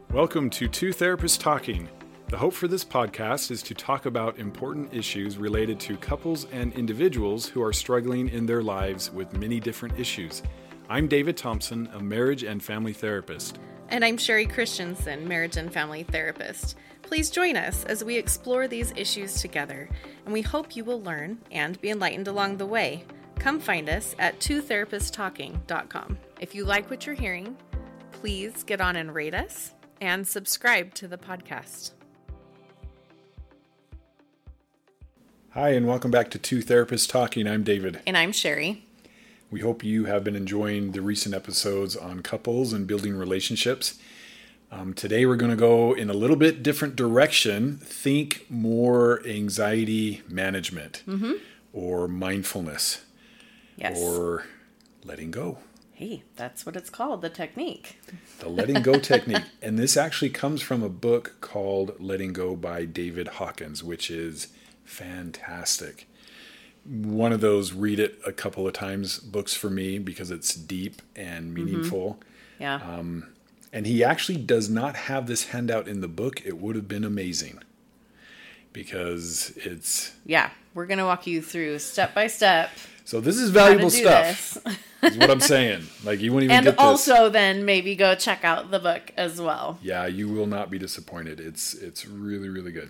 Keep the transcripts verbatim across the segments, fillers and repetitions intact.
Welcome to Two Therapists Talking. The hope for this podcast is to talk about important issues related to couples and individuals who are struggling in their lives with many different issues. I'm David Thompson, a marriage and family therapist. And I'm Sherry Christensen, marriage and family therapist. Please join us as we explore these issues together, and we hope you will learn and be enlightened along the way. Come find us at two therapists talking dot com. If you like what you're hearing, please get on and rate us and subscribe to the podcast. Hi, and welcome back to Two Therapists Talking. I'm David. And I'm Sherry. We hope you have been enjoying the recent episodes on couples and building relationships. Um, today we're going to go in a little bit different direction. Think more anxiety management mm-hmm. or mindfulness yes. or letting go. Hey, that's what it's called, the technique. The letting go technique. And this actually comes from a book called Letting Go by David Hawkins, which is fantastic. One of those read it a couple of times books for me because it's deep and meaningful. Mm-hmm. Yeah. Um, and he actually does not have this handout in the book. It would have been amazing because it's... Yeah, we're going to walk you through step by step. So this is valuable stuff, is what I'm saying. Like you won't even and get this. And also then maybe go check out the book as well. Yeah, you will not be disappointed. It's it's really, really good.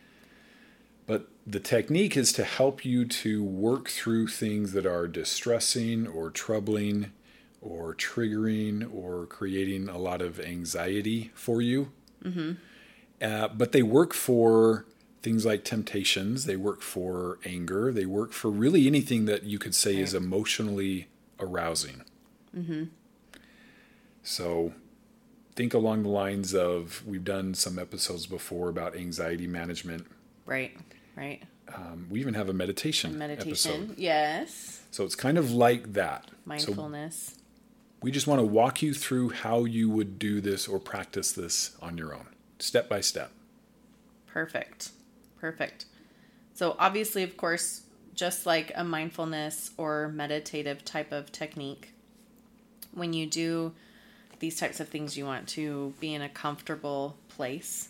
But the technique is to help you to work through things that are distressing or troubling or triggering or creating a lot of anxiety for you. Mm-hmm. Uh, but they work for things like temptations. They work for anger. They work for really anything that you could say right. is emotionally arousing. Mm-hmm. So think along the lines of, we've done some episodes before about anxiety management. Right, right. Um, we even have a meditation, a meditation episode. Yes. So it's kind of like that. Mindfulness. So we just want to walk you through how you would do this or practice this on your own, step by step. Perfect. Perfect. So obviously, of course, just like a mindfulness or meditative type of technique, when you do these types of things, you want to be in a comfortable place.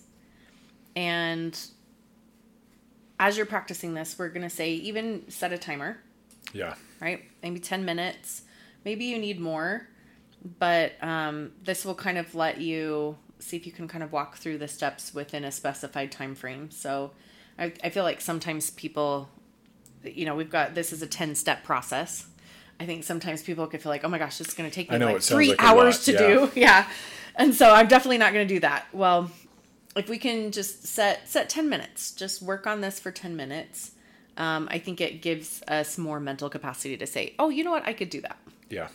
And as you're practicing this, we're going to say even set a timer. Yeah. Right? Maybe ten minutes. Maybe you need more. But um, this will kind of let you see if you can kind of walk through the steps within a specified time frame. So I, I feel like sometimes people, you know, we've got, this is a ten-step process. I think sometimes people could feel like, oh my gosh, this is going to take me know, like three like hours to yeah. do. Yeah. And so I'm definitely not going to do that. Well, if we can just set, set ten minutes, just work on this for ten minutes. Um, I think it gives us more mental capacity to say, oh, you know what? I could do that. Yeah.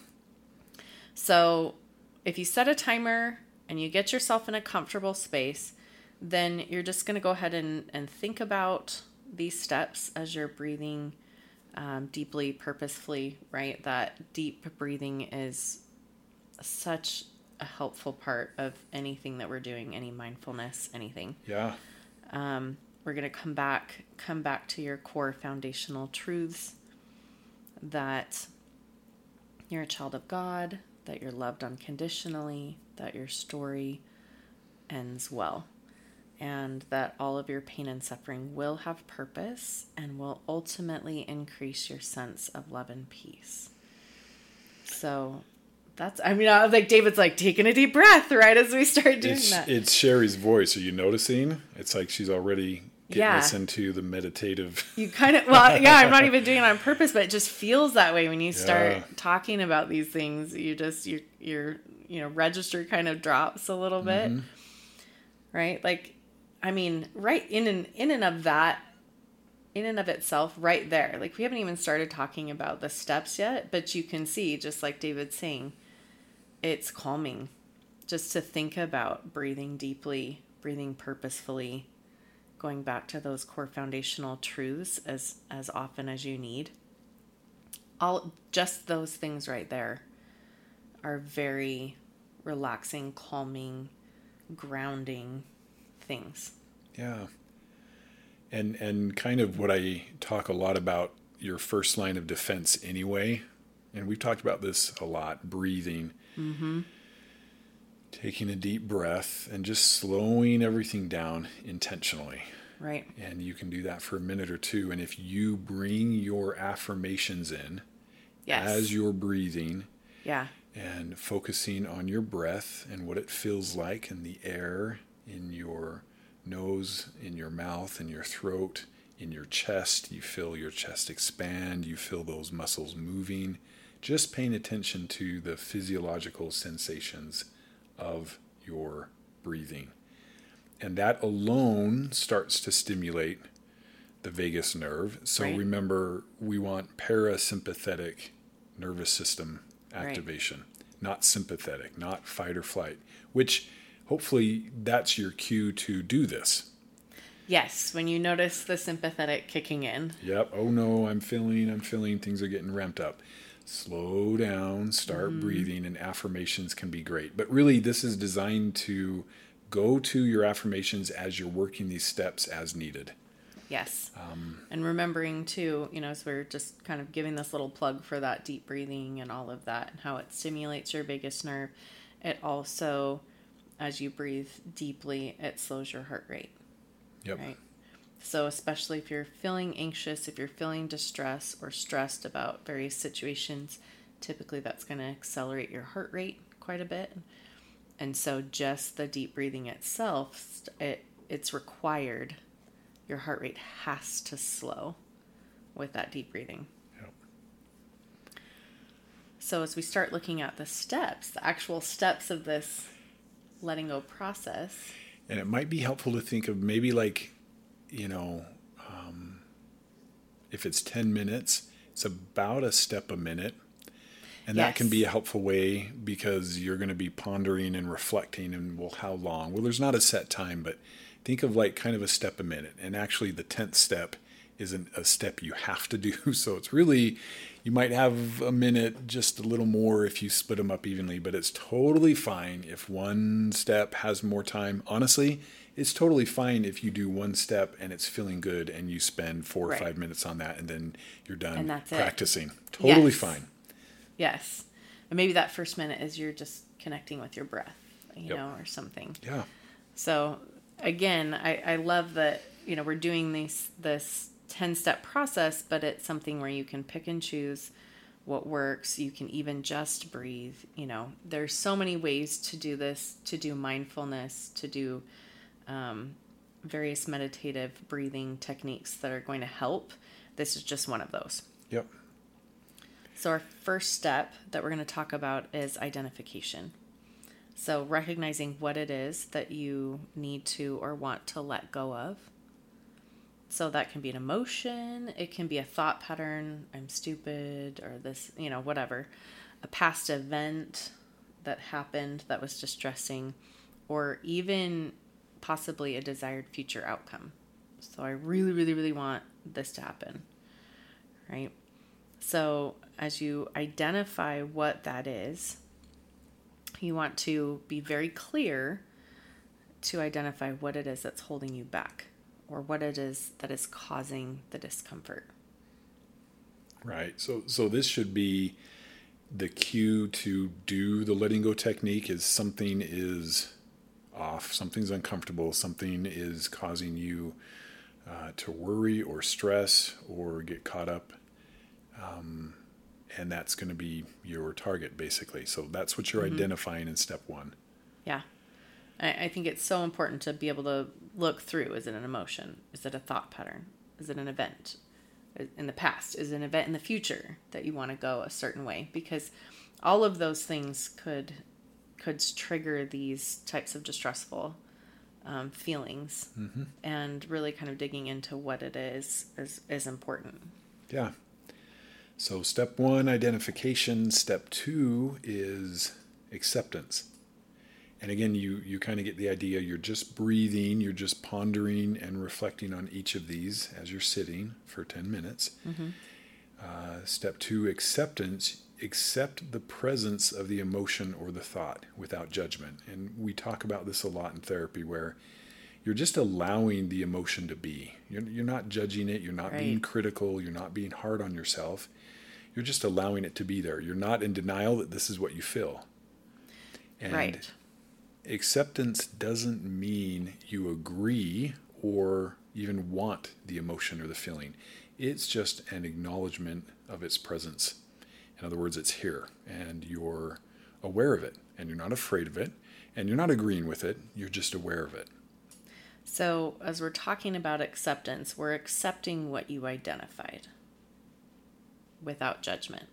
So if you set a timer and you get yourself in a comfortable space, then you're just going to go ahead and, and think about these steps as you're breathing um, deeply, purposefully, right? That deep breathing is such a helpful part of anything that we're doing, any mindfulness, anything. Yeah. Um, we're going to come back, come back to your core foundational truths that you're a child of God, that you're loved unconditionally, that your story ends well, and that all of your pain and suffering will have purpose and will ultimately increase your sense of love and peace. So that's, I mean, I was like, David's like taking a deep breath right as we start doing it's, that. It's Sherry's voice. Are you noticing? It's like she's already getting yeah. us into the meditative. You kind of, well, yeah, I'm not even doing it on purpose, but it just feels that way when you start yeah. talking about these things. You just, your, your, you know, register kind of drops a little bit, mm-hmm. right? Like, I mean, right in and in and of that, in and of itself, right there. Like, we haven't even started talking about the steps yet, but you can see, just like David's saying, it's calming just to think about breathing deeply, breathing purposefully, going back to those core foundational truths as, as often as you need. All just those things right there are very relaxing, calming, grounding things. Yeah. And and kind of what I talk a lot about, your first line of defense anyway, and we've talked about this a lot, breathing. Mm-hmm. Taking a deep breath and just slowing everything down intentionally. Right. And you can do that for a minute or two. And if you bring your affirmations in yes. as you're breathing, yeah, and focusing on your breath and what it feels like in the air, in your nose, in your mouth, in your throat, in your chest, you feel your chest expand, you feel those muscles moving, just paying attention to the physiological sensations of your breathing. And that alone starts to stimulate the vagus nerve. So right. remember, we want parasympathetic nervous system activation, right. not sympathetic, not fight or flight, which hopefully that's your cue to do this. Yes, when you notice the sympathetic kicking in. Yep. Oh no, I'm feeling, I'm feeling things are getting ramped up. Slow down, start mm-hmm. breathing, and affirmations can be great. But really, this is designed to go to your affirmations as you're working these steps as needed. Yes. Um, and remembering too, you know, as we're just kind of giving this little plug for that deep breathing and all of that and how it stimulates your vagus nerve, it also, as you breathe deeply, it slows your heart rate. Yep. Right. So especially if you're feeling anxious, if you're feeling distress or stressed about various situations, typically that's going to accelerate your heart rate quite a bit. And so just the deep breathing itself, it it's required. Your heart rate has to slow with that deep breathing. Yep. So as we start looking at the steps, the actual steps of this letting go process. And it might be helpful to think of maybe like, you know, um, if it's ten minutes, it's about a step a minute. And yes. that can be a helpful way because you're going to be pondering and reflecting and, well, how long? Well, there's not a set time, but think of like kind of a step a minute. And actually the tenth step isn't a step you have to do. So it's really, you might have a minute, just a little more if you split them up evenly, but it's totally fine if one step has more time. Honestly, it's totally fine if you do one step and it's feeling good and you spend four right. or five minutes on that and then you're done and that's practicing. It. Totally yes. fine. Yes. And maybe that first minute is you're just connecting with your breath, you yep. know, or something. Yeah. So again, I, I love that, you know, we're doing these, this ten-step process, but it's something where you can pick and choose what works. You can even just breathe. You know, there's so many ways to do this, to do mindfulness, to do um, various meditative breathing techniques that are going to help. This is just one of those. Yep. So our first step that we're going to talk about is identification. So recognizing what it is that you need to or want to let go of. So that can be an emotion. It can be a thought pattern. I'm stupid, or this, you know, whatever. A past event that happened that was distressing, or even possibly a desired future outcome. So I really, really, really want this to happen, right? So as you identify what that is, you want to be very clear to identify what it is that's holding you back or what it is that is causing the discomfort. Right. So so this should be the cue to do the letting go technique is something is off, something's uncomfortable, something is causing you uh, to worry or stress or get caught up. Um, and that's going to be your target, basically. So that's what you're mm-hmm. identifying in step one. Yeah. I, I think it's so important to be able to look through. Is it an emotion? Is it a thought pattern? Is it an event in the past? Is it an event in the future that you want to go a certain way? Because all of those things could could trigger these types of distressful um, feelings. Mm-hmm. And really kind of digging into what it is is, is important. Yeah. So step one, identification. Step two is acceptance. And again, you, you kind of get the idea. You're just breathing. You're just pondering and reflecting on each of these as you're sitting for ten minutes. Mm-hmm. Uh, step two, acceptance. Accept the presence of the emotion or the thought without judgment. And we talk about this a lot in therapy where you're just allowing the emotion to be. You're, you're not judging it. You're not right. being critical. You're not being hard on yourself. You're just allowing it to be there. You're not in denial that this is what you feel. And right. acceptance doesn't mean you agree or even want the emotion or the feeling. It's just an acknowledgement of its presence. In other words, it's here, and you're aware of it, and you're not afraid of it, and you're not agreeing with it, you're just aware of it. So as we're talking about acceptance, we're accepting what you identified without judgment.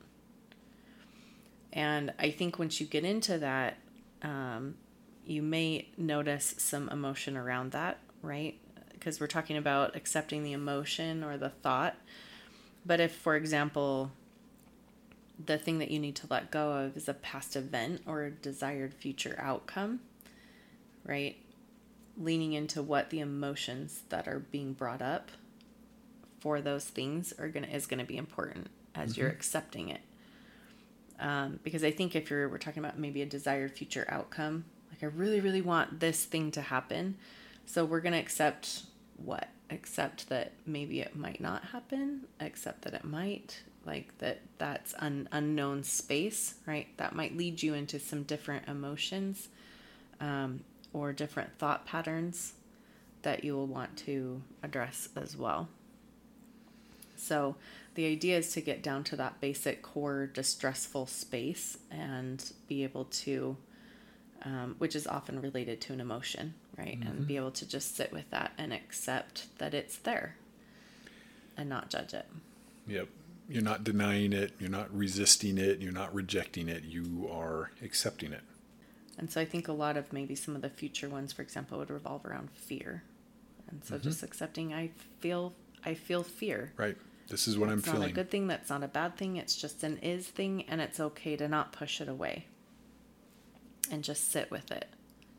And I think once you get into that, um, you may notice some emotion around that, right? Because we're talking about accepting the emotion or the thought. But if, for example, the thing that you need to let go of is a past event or a desired future outcome, right? Leaning into what the emotions that are being brought up for those things are gonna is gonna be important as mm-hmm. you're accepting it. Um, because I think if you're we're talking about maybe a desired future outcome, like I really, really want this thing to happen, so we're gonna accept what? Accept that maybe it might not happen. Accept that it might. Like that. That's an unknown space, right? That might lead you into some different emotions. Um, or different thought patterns that you will want to address as well. So the idea is to get down to that basic core distressful space and be able to, um, which is often related to an emotion, right? Mm-hmm. And be able to just sit with that and accept that it's there and not judge it. Yep. You're not denying it. You're not resisting it. You're not rejecting it. You are accepting it. And so I think a lot of maybe some of the future ones, for example, would revolve around fear. And so mm-hmm. just accepting, I feel, I feel fear. Right. This is what that's I'm feeling. It's not a good thing. That's not a bad thing. It's just an is thing. And it's okay to not push it away and just sit with it.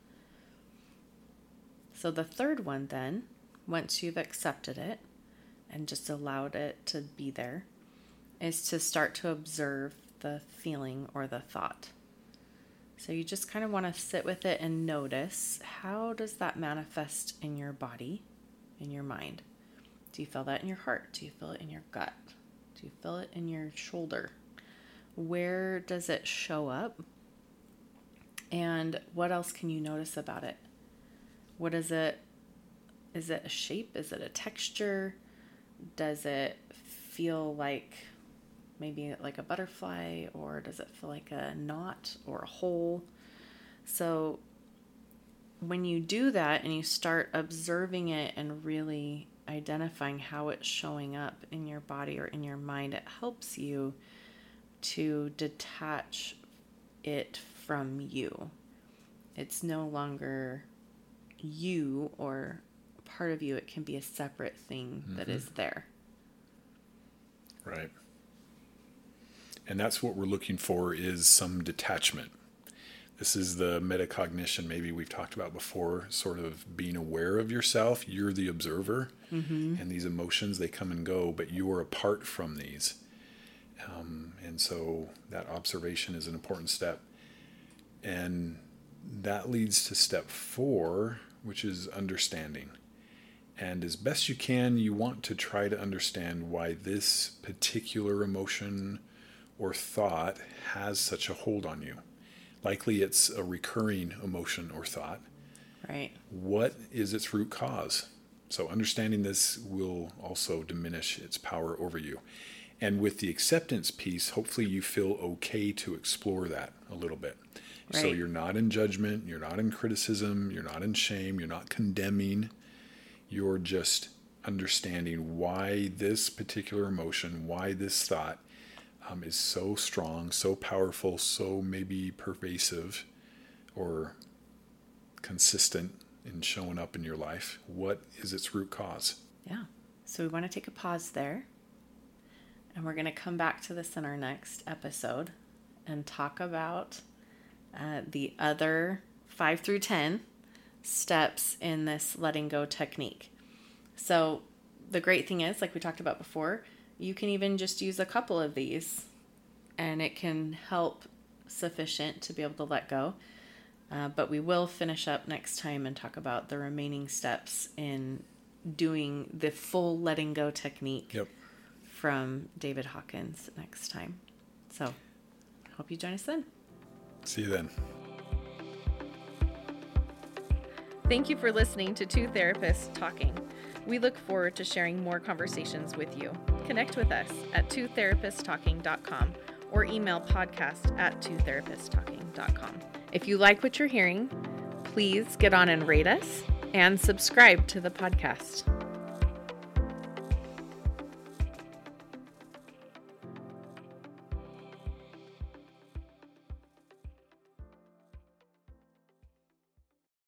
So the third one then, once you've accepted it and just allowed it to be there, is to start to observe the feeling or the thought. So you just kind of want to sit with it and notice, how does that manifest in your body, in your mind? Do you feel that in your heart? Do you feel it in your gut? Do you feel it in your shoulder? Where does it show up? And what else can you notice about it? What is it? Is it a shape? Is it a texture? Does it feel like maybe like a butterfly, or does it feel like a knot or a hole? So when you do that and you start observing it and really identifying how it's showing up in your body or in your mind, it helps you to detach it from you. It's no longer you or part of you. It can be a separate thing mm-hmm. that is there. Right. And that's what we're looking for, is some detachment. This is the metacognition maybe we've talked about before, sort of being aware of yourself. You're the observer, mm-hmm. and these emotions, they come and go, but you are apart from these. Um, and so that observation is an important step. And that leads to step four, which is understanding. And as best you can, you want to try to understand why this particular emotion or thought has such a hold on you. Likely it's a recurring emotion or thought. Right. What is its root cause? So understanding this will also diminish its power over you. And with the acceptance piece, hopefully you feel okay to explore that a little bit. Right. So you're not in judgment, you're not in criticism, you're not in shame, you're not condemning. You're just understanding why this particular emotion, why this thought Um, is so strong, so powerful, so maybe pervasive or consistent in showing up in your life. What is its root cause? Yeah. So we want to take a pause there. And we're going to come back to this in our next episode and talk about uh, the other five through ten steps in this letting go technique. So the great thing is, like we talked about before, you can even just use a couple of these and it can help sufficient to be able to let go. Uh, but we will finish up next time and talk about the remaining steps in doing the full letting go technique yep. from David Hawkins next time. So hope you join us then. See you then. Thank you for listening to Two Therapists Talking. We look forward to sharing more conversations with you. Connect with us at two therapists talking dot com or email podcast at two therapists talking dot com. If you like what you're hearing, please get on and rate us and subscribe to the podcast.